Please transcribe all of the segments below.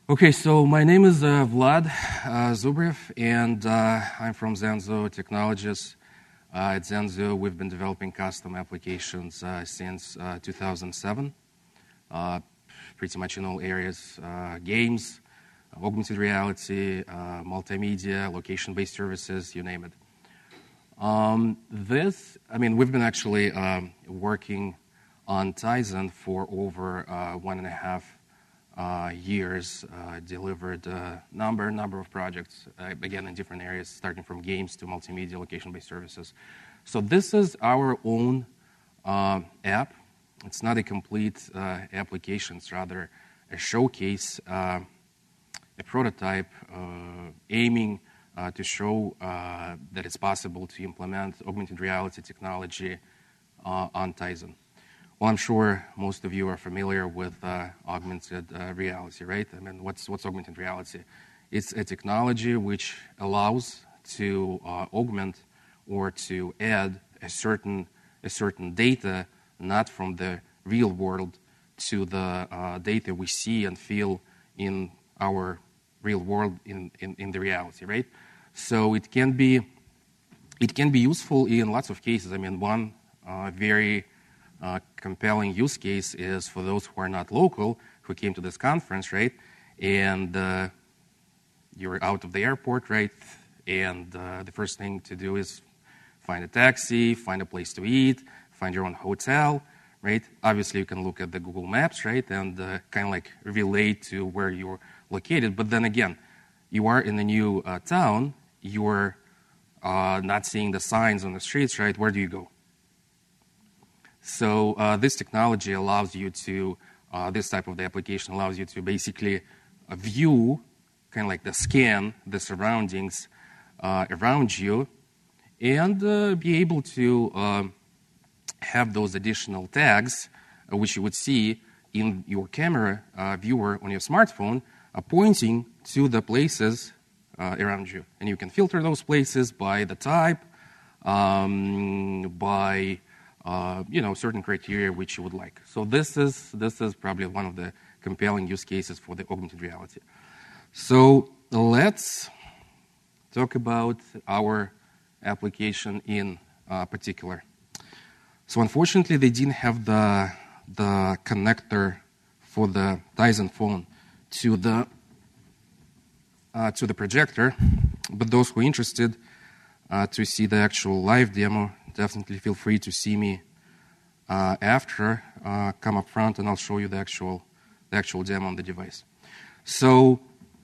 Okay, so my name is Vlad Zubrev, and I'm from Zenzo Technologies. At Zenzo, we've been developing custom applications since 2007, pretty much in all areas, games, augmented reality, multimedia, location-based services, you name it. We've been actually working on Tizen for over 1.5 years, delivered a number of projects, again, in different areas, starting from games to multimedia, location-based services. So this is our own app. It's not a complete application. It's rather a showcase, a prototype aiming to show that it's possible to implement augmented reality technology on Tizen. Well, I'm sure most of you are familiar with augmented reality, right? I mean, what's augmented reality? It's a technology which allows to augment or to add a certain data, not from the real world, to the data we see and feel in our real world in the reality, right? So it can be useful in lots of cases. I mean, one very compelling use case is for those who are not local, who came to this conference, right? And you're out of the airport, right? And the first thing to do is find a taxi, find a place to eat, find your own hotel, right? Obviously, you can look at the Google Maps, right? And kind of like relate to where you're located. But then again, you are in a new town, you're not seeing the signs on the streets, right? Where do you go? So this technology allows you to, this type of the application allows you to basically view, kind of like scan the surroundings around you, and be able to have those additional tags, which you would see in your camera viewer on your smartphone, pointing to the places around you. And you can filter those places by the type, by certain criteria which you would like. So this is probably one of the compelling use cases for the augmented reality. So let's talk about our application in particular. So unfortunately, they didn't have the connector for the Tizen phone to the projector, but those who are interested to see the actual live demo, definitely feel free to see me after. Come up front, and I'll show you the actual demo on the device. So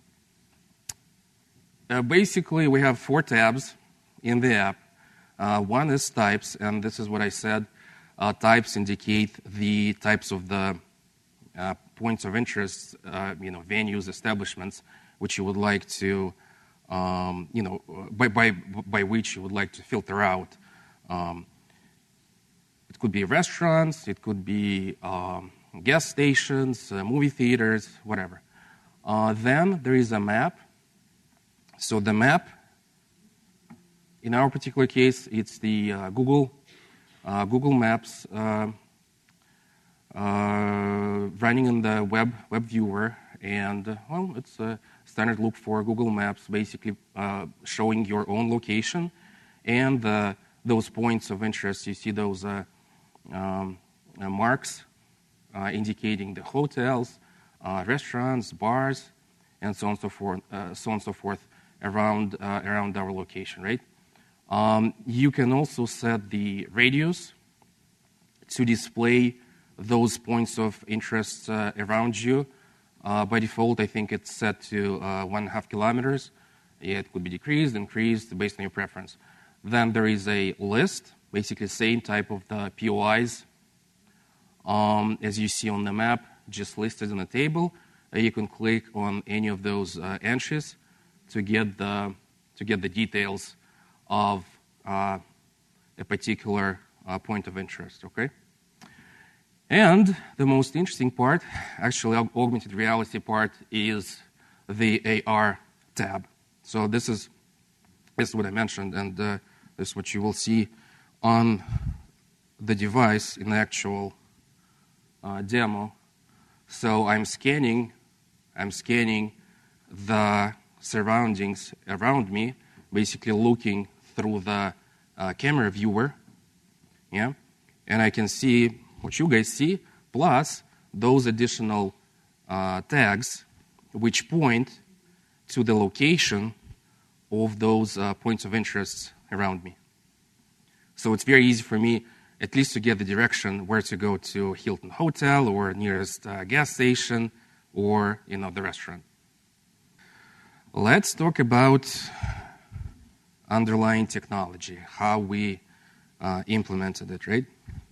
basically, we have 4 tabs in the app. One is types, and this is what I said. Types indicate the types of the points of interest, venues, establishments, which you would like to, by which you would like to filter out. It could be restaurants, it could be gas stations, movie theaters, whatever. Then there is a map. So the map, in our particular case, it's the Google Maps running in the web viewer, and it's a standard look for Google Maps, basically showing your own location and those points of interest. You see those marks indicating the hotels, restaurants, bars, and so on and so forth around our location, right? You can also set the radius to display those points of interest around you. By default, I think it's set to 1.5 kilometers. It could be decreased, increased, based on your preference. Then there is a list, basically same type of the POIs as you see on the map, just listed in a table. You can click on any of those entries to get the details of a particular point of interest, okay? And the most interesting part, actually augmented reality part, is the AR tab. So this is what I mentioned, and this is what you will see on the device in the actual demo. So I'm scanning I'm scanning the surroundings around me, basically looking through the camera viewer, yeah, and I can see what you guys see, plus those additional tags which point to the location of those points of interest around me. So it's very easy for me at least to get the direction where to go to Hilton Hotel or nearest gas station or the restaurant. Let's talk about underlying technology, how we implemented it, right?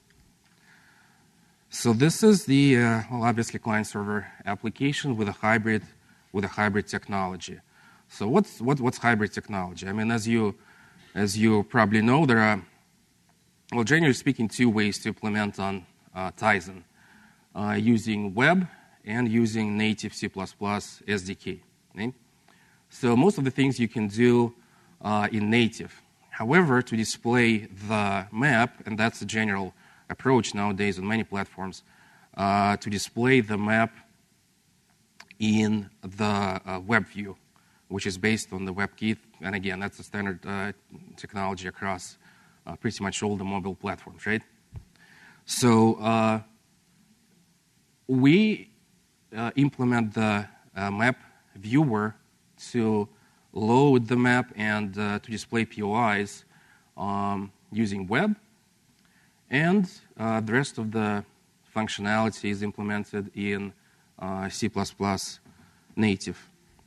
So this is the obviously client-server application with a hybrid technology. So what's hybrid technology? I mean, as you probably know, there are, well, generally speaking, two ways to implement on Tizen, using web and using native C++ SDK. Right? So most of the things you can do in native. However, to display the map, and that's the general approach nowadays on many platforms, to display the map in the web view, which is based on the WebKit. And again, that's a standard technology across pretty much all the mobile platforms, right? So we implement the map viewer to load the map and to display POIs using web. And the rest of the functionality is implemented in C++ native.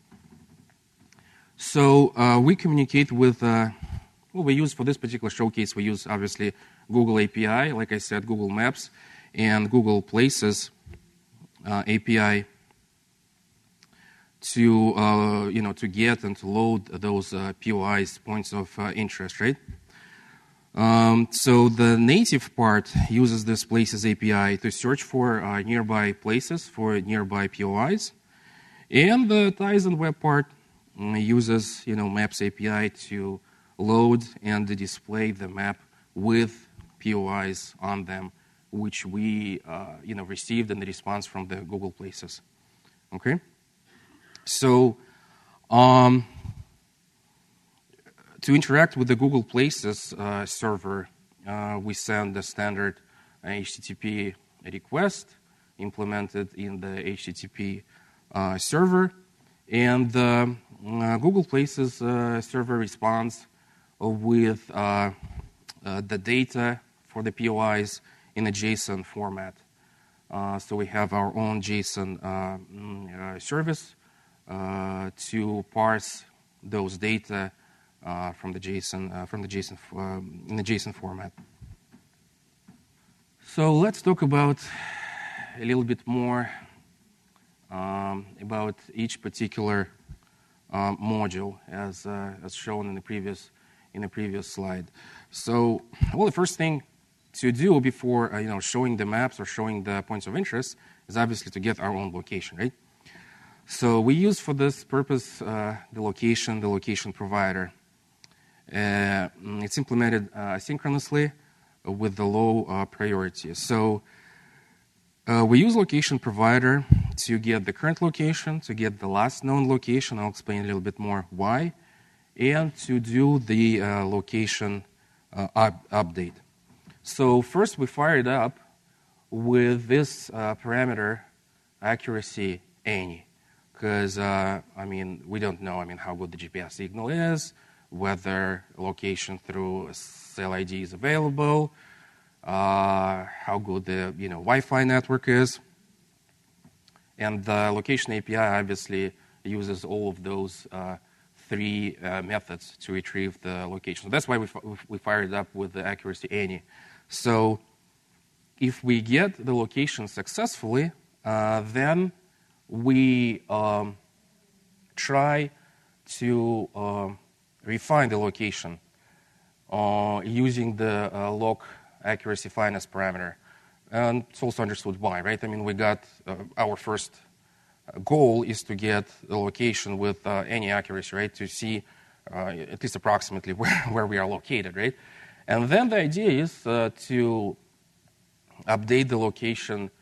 So we communicate with, we use for this particular showcase, we use obviously Google API, like I said, Google Maps, and Google Places API to get and to load those POIs, points of interest, right? So the native part uses this Places API to search for nearby places, for nearby POIs, and the Tizen web part uses Maps API to load and display the map with POIs on them, which we received in the response from the Google Places. Okay, so to interact with the Google Places server, we send the standard HTTP request implemented in the HTTP server, and the Google Places server responds with the data for the POIs in a JSON format. So we have our own JSON service to parse those data in the JSON format. So let's talk about a little bit more about each particular module, as shown in the previous slide. So, well, the first thing to do before showing the maps or showing the points of interest is obviously to get our own location, right? So we use for this purpose the location provider. It's implemented asynchronously with the low priority. So we use location provider to get the current location, to get the last known location. I'll explain a little bit more why, and to do the location update. So first we fire it up with this parameter accuracy any, because we don't know how good the GPS signal is, whether location through cell ID is available, how good the Wi-Fi network is, and the location API obviously uses all of those three methods to retrieve the location. So that's why we fired it up with the accuracy any. So if we get the location successfully, then we try to refine the location using the log accuracy fineness parameter. And it's also understood why, right? We got our first goal is to get the location with any accuracy, right? To see at least approximately where we are located, right? And then the idea is to update the location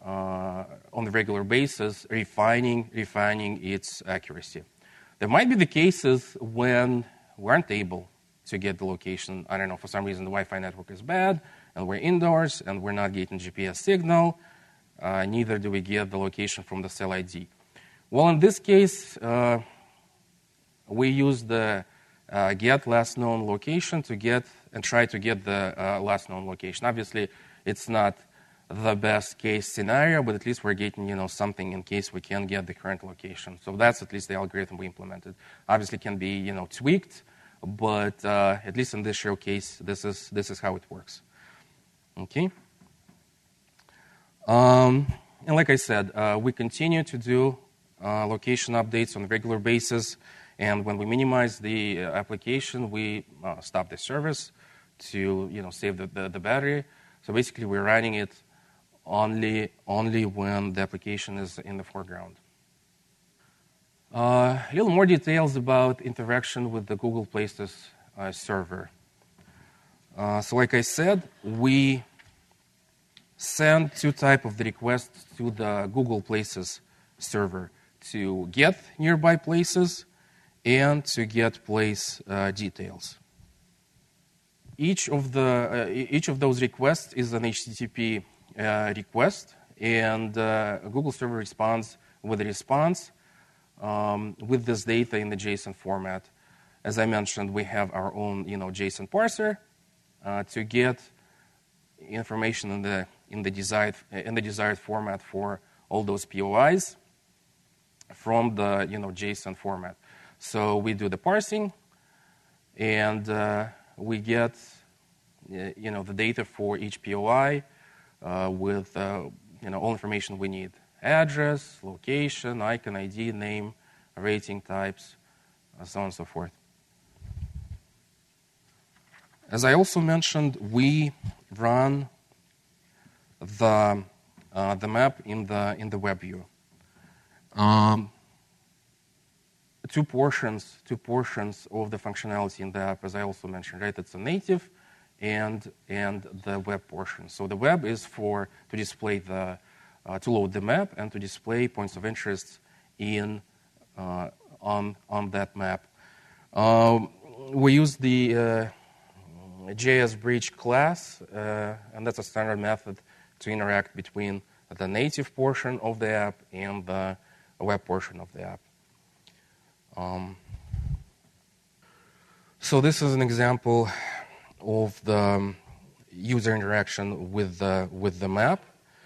on the regular basis, refining its accuracy. There might be the cases when we aren't able to get the location. I don't know, for some reason the Wi-Fi network is bad, and we're indoors, and we're not getting GPS signal. Neither do we get the location from the cell ID. Well, in this case, we use the get last known location to get and try to get the last known location. Obviously, it's not the best case scenario, but at least we're getting something in case we can't get the current location. So that's at least the algorithm we implemented. Obviously, can be tweaked, but at least in this showcase, this is how it works. Okay. And like I said, we continue to do location updates on a regular basis. And when we minimize the application, we stop the service to save the battery. So basically, we're running it only when the application is in the foreground. A little more details about interaction with the Google Places server. So like I said, we send two types of the requests to the Google Places server: to get nearby places and to get place details. Each of those requests is an HTTP request, and Google server responds with a response with this data in the JSON format. As I mentioned, we have our own JSON parser to get information in the desired format for all those POIs from the JSON format. So we do the parsing, and we get the data for each POI with all information we need: address, location, icon ID, name, rating types, so on and so forth. As I also mentioned, we run the map in the web view. Two portions of the functionality in the app, as I also mentioned, right? It's a native and the web portion. So the web is to display to load the map and to display points of interest on that map. We use the JSBridge class, and that's a standard method to interact between the native portion of the app and the web portion of the app. So this is an example of the user interaction with the map.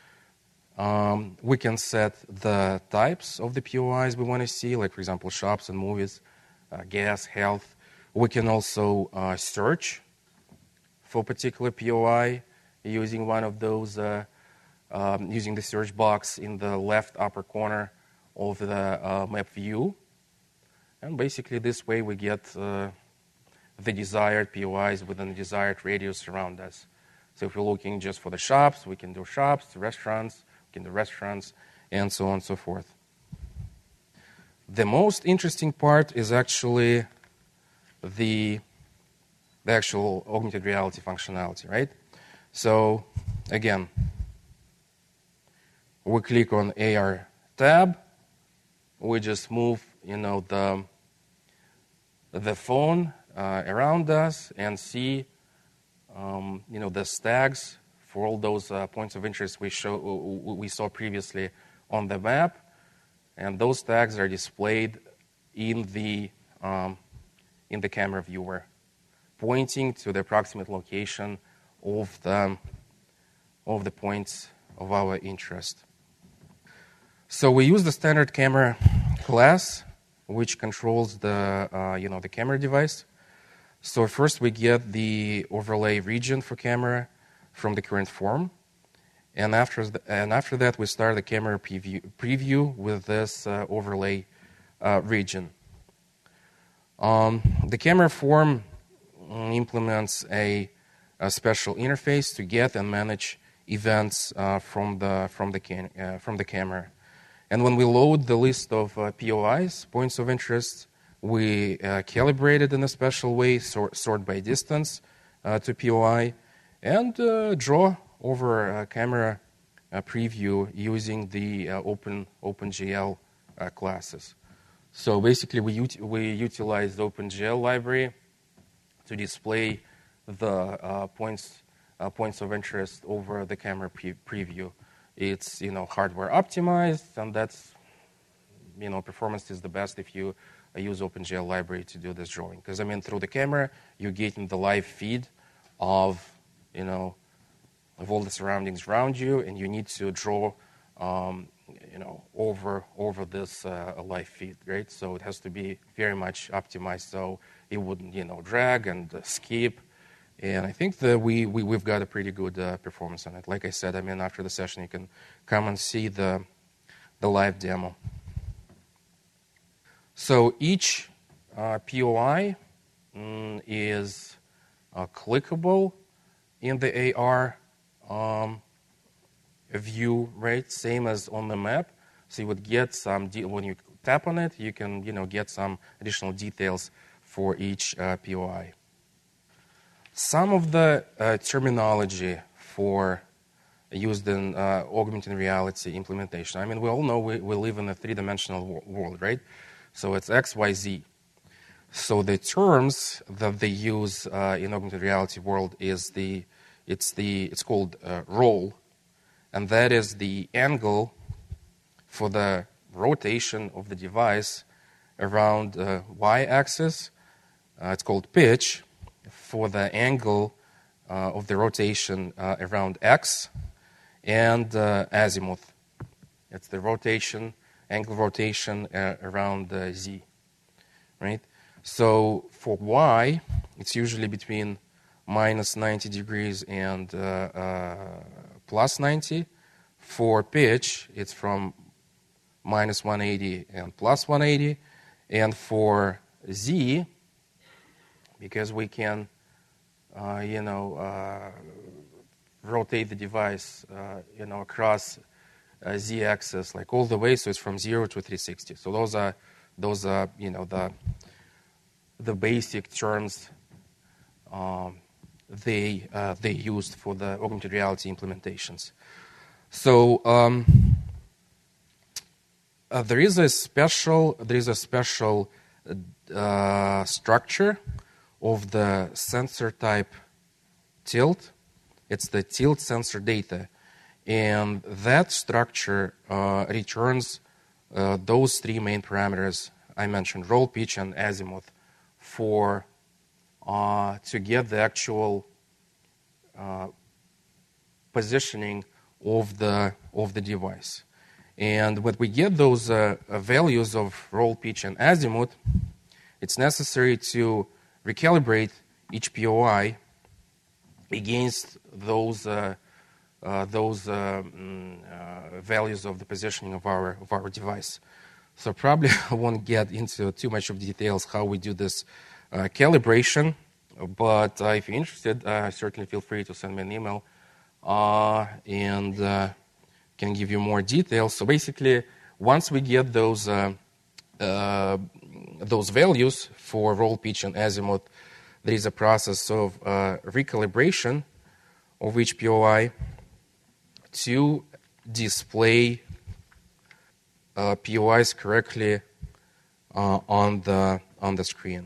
We can set the types of the POIs we want to see, like, for example, shops and movies, gas, health. We can also search for a particular POI using one of those, using the search box in the left upper corner of the map view. And basically, this way we get the desired POIs within the desired radius around us. So if we're looking just for the shops, we can do shops, restaurants, we can do restaurants, and so on and so forth. The most interesting part is actually the actual augmented reality functionality, right? So again, we click on AR tab. We just move, the phone around us and see, the tags for all those points of interest we saw previously on the map, and those tags are displayed in the camera viewer, pointing to the approximate location of the points of our interest. So we use the standard camera class, which controls the camera device. So first we get the overlay region for camera from the current form, and after that we start the camera preview with this overlay region. The camera form implements a special interface to get and manage events from the camera. And when we load the list of POIs, points of interest, we calibrate it in a special way, sort by distance to POI, and draw over camera preview using the OpenGL classes. So basically, we utilize the OpenGL library to display the points of interest over the camera preview. It's hardware optimized, and that's performance is the best if you use OpenGL library to do this drawing. Because through the camera, you're getting the live feed of all the surroundings around you, and you need to draw over this live feed, right? So it has to be very much optimized so it wouldn't drag and skip. And I think that we've got a pretty good performance on it. Like I said, after the session you can come and see the live demo. So each POI is clickable in the AR view, right? Same as on the map. So you would get some, when you tap on it, you can get some additional details for each POI. Some of the terminology for used in augmented reality implementation. We all know we live in a three-dimensional world, right? So it's X, Y, Z. So the terms that they use in augmented reality world is it's called roll, and that is the angle for the rotation of the device around y-axis. It's called pitch for the angle of the rotation around x, and azimuth. It's the angle rotation around z, right? So for y, it's usually between minus 90 degrees and plus 90. For pitch, it's from minus 180 and plus 180. And for z, because we can, rotate the device, across z-axis, like all the way, so it's from 0 to 360. So those are the basic terms they used for the augmented reality implementations. So there is a special structure of the sensor type tilt. It's the tilt sensor data, and that structure returns those three main parameters I mentioned: roll, pitch, and azimuth, for to get the actual positioning of the device. And when we get those values of roll, pitch, and azimuth, it's necessary to recalibrate each POI against those values of the positioning of our device. So probably I won't get into too much of details how we do this calibration, but if you're interested, certainly feel free to send me an email and can give you more details. So basically, once we get those values for roll, pitch, and azimuth, there is a process of recalibration of each POI to display POIs correctly on the screen.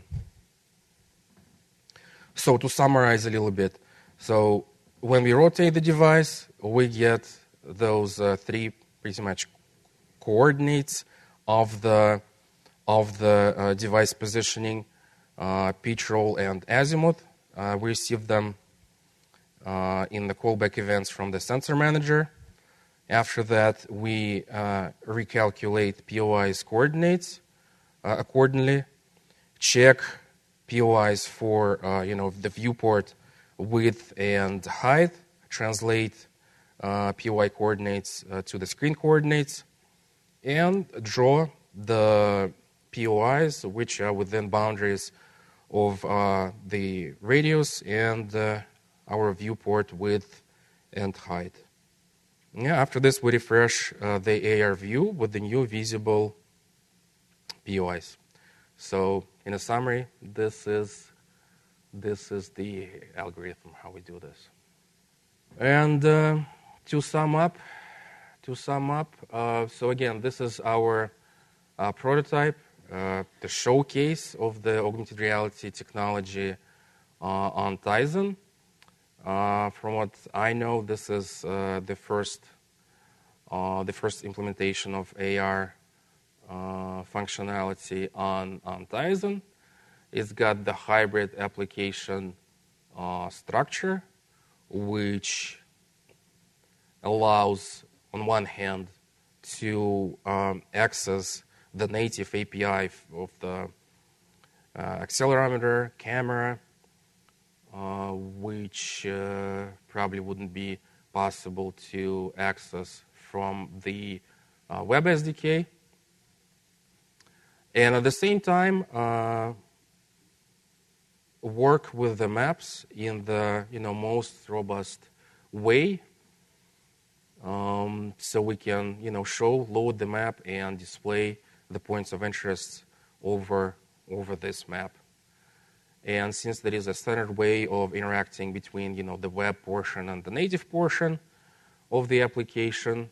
So to summarize a little bit, so when we rotate the device, we get those three pretty much coordinates of the device positioning, pitch, roll, and azimuth. We receive them in the callback events from the sensor manager. After that, we recalculate POI's coordinates accordingly, check POIs for the viewport width and height, translate POI coordinates to the screen coordinates, and draw the POIs which are within boundaries of the radius and our viewport width and height. Yeah, after this, we refresh the AR view with the new visible POIs. So, in a summary, this is the algorithm how we do this. And to sum up, to sum up. So again, this is our prototype, the showcase of the augmented reality technology on Tizen. From what I know, this is the first implementation of AR functionality on Tizen. It's got the hybrid application structure, which allows, on one hand, to access the native API of the accelerometer, camera, which probably wouldn't be possible to access from the web SDK. And at the same time, work with the maps in the most robust way. So we can load the map and display the points of interest over this map. And since there is a standard way of interacting between the web portion and the native portion of the application,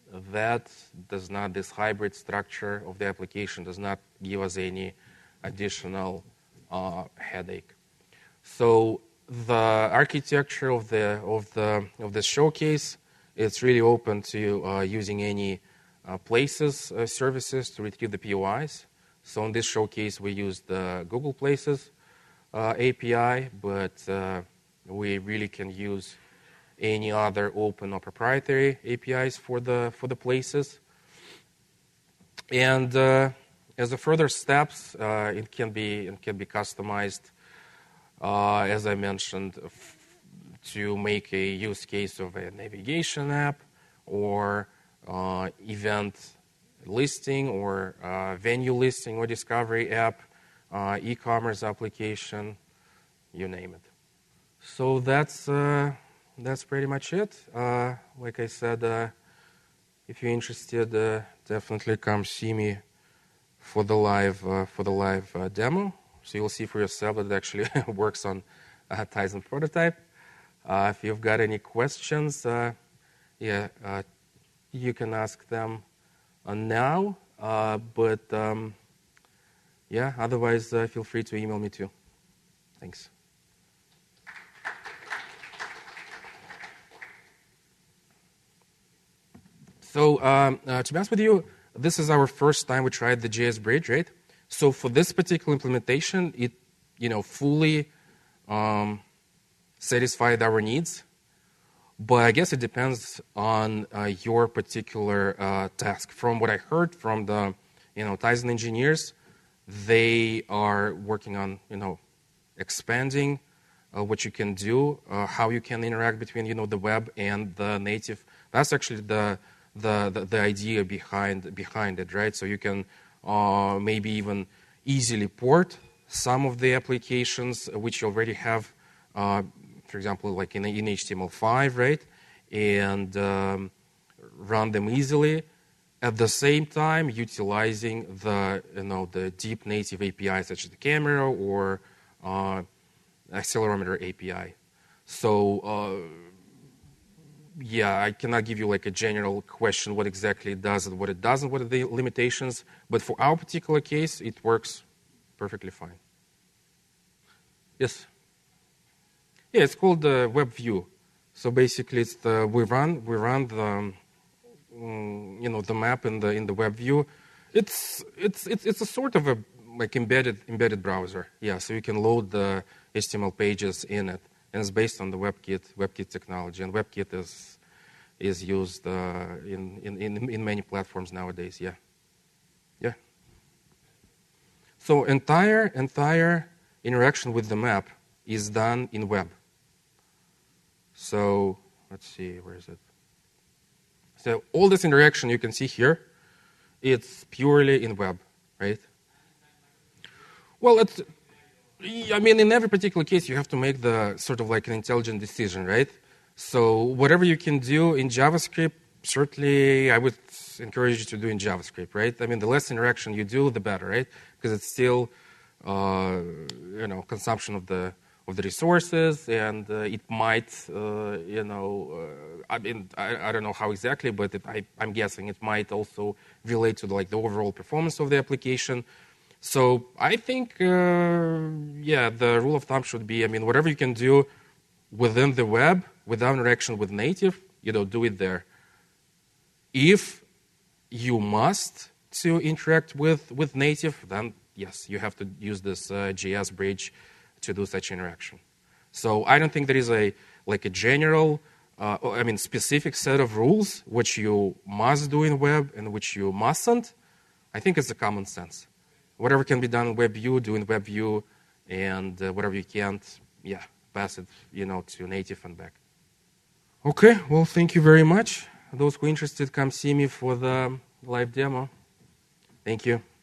this hybrid structure of the application does not give us any additional headache. So the architecture of the showcase, it's really open to using any Places services to retrieve the POIs. So in this showcase, we use the Google Places API, but we really can use any other open or proprietary APIs for the Places. And as a further steps, it can be customized, as I mentioned, to make a use case of a navigation app or event listing or venue listing or discovery app, e-commerce application, you name it. So that's pretty much it. Like I said, if you're interested, definitely come see me for the live demo. So you'll see for yourself that it actually works on a Tizen prototype. If you've got any questions, you can ask them now. Otherwise, feel free to email me too. Thanks. So to be honest with you, this is our first time we tried the JS Bridge, right? So for this particular implementation, it fully satisfied our needs. But I guess it depends on your particular task. From what I heard from the Tizen engineers, they are working on expanding what you can do, how you can interact between the web and the native. That's actually the idea behind it, right? So you can maybe even easily port some of the applications which you already have, for example, like in HTML5, right? And run them easily. At the same time, utilizing the deep native APIs such as the camera or accelerometer API. So I cannot give you like a general question what exactly it does and what it doesn't, what are the limitations. But for our particular case, it works perfectly fine. Yes. Yeah, it's called the web view. So basically, it's we run the the map in the web view. It's a sort of a like embedded browser. Yeah, so you can load the HTML pages in it, and it's based on the WebKit technology. And WebKit is used in many platforms nowadays. Yeah. So entire interaction with the map is done in web. So let's see, where is it? So all this interaction you can see here, it's purely in web, right? Well, in every particular case, you have to make the sort of like an intelligent decision, right? So whatever you can do in JavaScript, certainly I would encourage you to do in JavaScript, right? The less interaction you do, the better, right? Because it's still, consumption of of the resources, and it might, I mean, I don't know how exactly, but I'm guessing it might also relate to the overall performance of the application. So I think, the rule of thumb should be, I mean, whatever you can do within the web without interaction with native, do it there. If you must to interact with native, then yes, you have to use this JS bridge to do such interaction. So I don't think there is a general, specific set of rules which you must do in web and which you mustn't. I think it's a common sense. Whatever can be done in WebView, do in WebView, and whatever you can't, pass it, to native and back. Okay, well, thank you very much. Those who are interested, come see me for the live demo. Thank you.